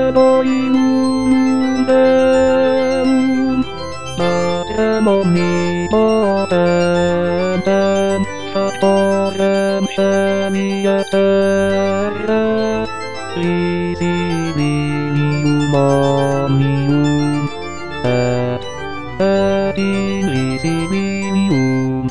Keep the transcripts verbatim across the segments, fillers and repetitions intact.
Elohim Deum, Patrem omnipotentem, Factorem semieterne, Risinium omnium, et et in risinium.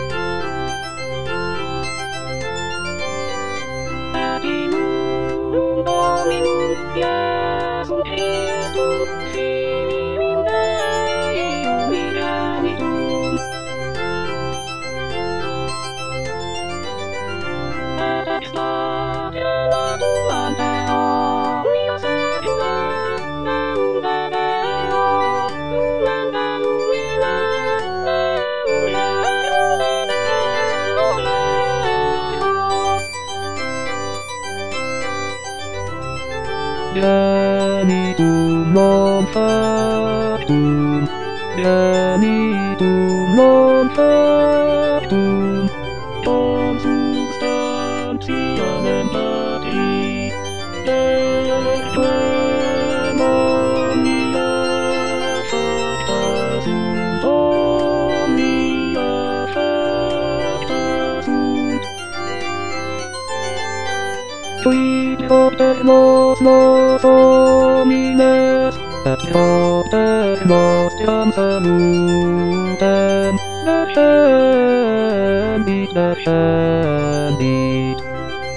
Et in unum Dominum Iesum Christum, Filium Deum Ingenitum, et extagelatum ante omnia saecula, Deum de Deo, lumen de lumine, Deum Leo de Leo Leo. Genitum non factum, genitum non factum, tom substantiam patri, Dequem omnia facta sunt, omnia facta sunt. Quid propter nos nos homines, et propter nostiam salutem, descendit, descendit.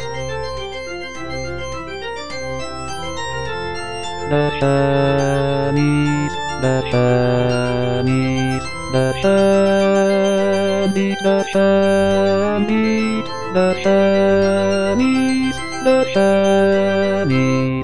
Descendis, descendis, descendit, descendit, descendis, descendit.